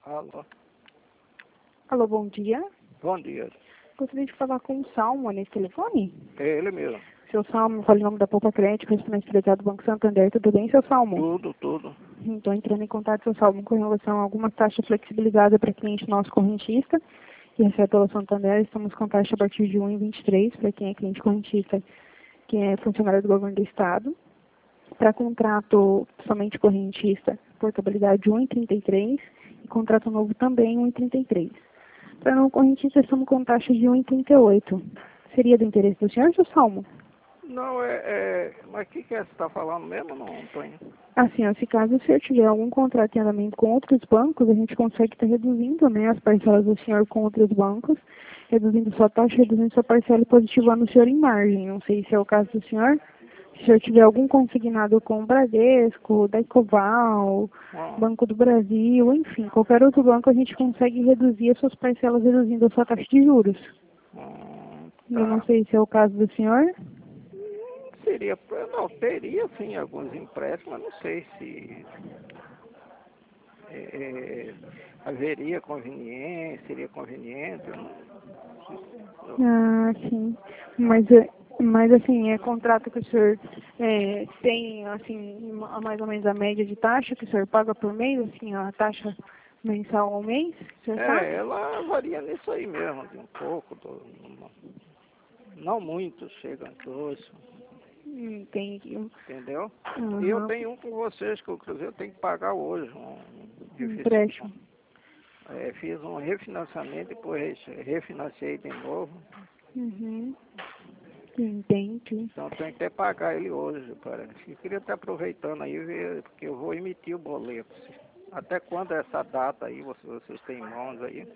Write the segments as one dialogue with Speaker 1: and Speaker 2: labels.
Speaker 1: Alô,
Speaker 2: Alô, bom dia.
Speaker 1: bom dia.
Speaker 2: Gostaria de falar com o Salmo nesse telefone.
Speaker 1: É ele mesmo.
Speaker 2: Seu Salmo, fale em nome da Poupa Crédito, correspondente delegado do Banco Santander. Tudo bem, seu Salmo?
Speaker 1: Tudo.
Speaker 2: Estou entrando em contato, seu Salmo, com relação a algumas taxas flexibilizadas para cliente nosso correntista, que recebe pelo Santander. Estamos com taxa a partir de 1,23 para quem é cliente correntista, que é funcionário do governo do Estado. Para contrato somente correntista, portabilidade de 1,33 e contrato novo também 1,33. Para não correntista, estamos com taxa de 1,38. Seria do interesse do senhor, seu Salmo?
Speaker 1: Não, mas o que você está falando mesmo, não, Antônio?
Speaker 2: Assim, ó, se caso o senhor tiver algum contrato em andamento com outros bancos, a gente consegue estar reduzindo, né, as parcelas do senhor com outros bancos, reduzindo sua taxa, reduzindo sua parcela e positivando o senhor em margem. Não sei se é o caso do senhor. Se o senhor tiver algum consignado com o Bradesco, Daicoval, Banco do Brasil, enfim, qualquer outro banco, a gente consegue reduzir as suas parcelas, reduzindo a sua taxa de juros. Eu não
Speaker 1: Tá.
Speaker 2: sei se é o caso do senhor.
Speaker 1: Teria sim alguns empréstimos, mas não sei se haveria conveniência, seria conveniente.
Speaker 2: Ah, sim. Mas assim, é contrato que o senhor tem, assim, mais ou menos a média de taxa que o senhor paga por mês, assim, a taxa mensal ao mês, o senhor sabe?
Speaker 1: Ela varia nisso aí mesmo, de um pouco, não muito, chega a dois,
Speaker 2: Entendi.
Speaker 1: entendeu? E eu
Speaker 2: Uhum.
Speaker 1: tenho um com vocês, que inclusive eu tenho que pagar hoje, difícil.
Speaker 2: Empréstimo.
Speaker 1: Fiz um refinanciamento, depois refinanciei de novo.
Speaker 2: Uhum. Entendi.
Speaker 1: Então tenho que até pagar ele hoje, parece. Eu queria estar aproveitando aí, ver, porque eu vou emitir o boleto. Até quando é essa data aí, vocês têm em mãos aí?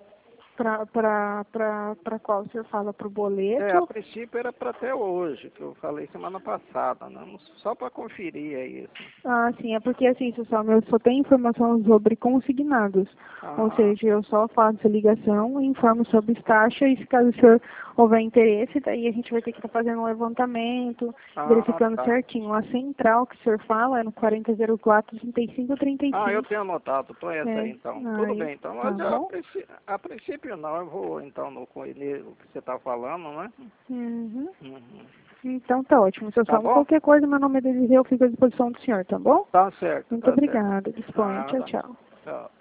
Speaker 2: Para qual o senhor fala? Para o
Speaker 1: A
Speaker 2: boleto?
Speaker 1: princípio era para até hoje, que eu falei semana passada, né? Só para conferir aí isso.
Speaker 2: Ah, sim, é porque assim, pessoal, eu só tenho informação sobre consignados. Ou
Speaker 1: Ah,
Speaker 2: seja, eu só faço a ligação e informo sobre as taxas e se caso o senhor houver interesse, daí a gente vai ter que estar fazendo um levantamento, verificando
Speaker 1: tá.
Speaker 2: certinho. A central que o senhor fala é no 4004-3535.
Speaker 1: Eu tenho anotado, então essa aí
Speaker 2: É,
Speaker 1: então. Tudo
Speaker 2: aí,
Speaker 1: bem, então.
Speaker 2: tá
Speaker 1: Mas
Speaker 2: bom?
Speaker 1: a princípio não, eu vou então no o que você está falando, né?
Speaker 2: Uhum.
Speaker 1: Uhum.
Speaker 2: Então tá ótimo, seu
Speaker 1: Tá
Speaker 2: Salmo.
Speaker 1: bom?
Speaker 2: Qualquer coisa, meu nome é Desirê, eu fico à disposição do senhor, tá bom?
Speaker 1: Tá certo,
Speaker 2: Muito
Speaker 1: tá certo.
Speaker 2: obrigada. Disponha. Tchau,
Speaker 1: Nada.
Speaker 2: tchau.
Speaker 1: Tchau.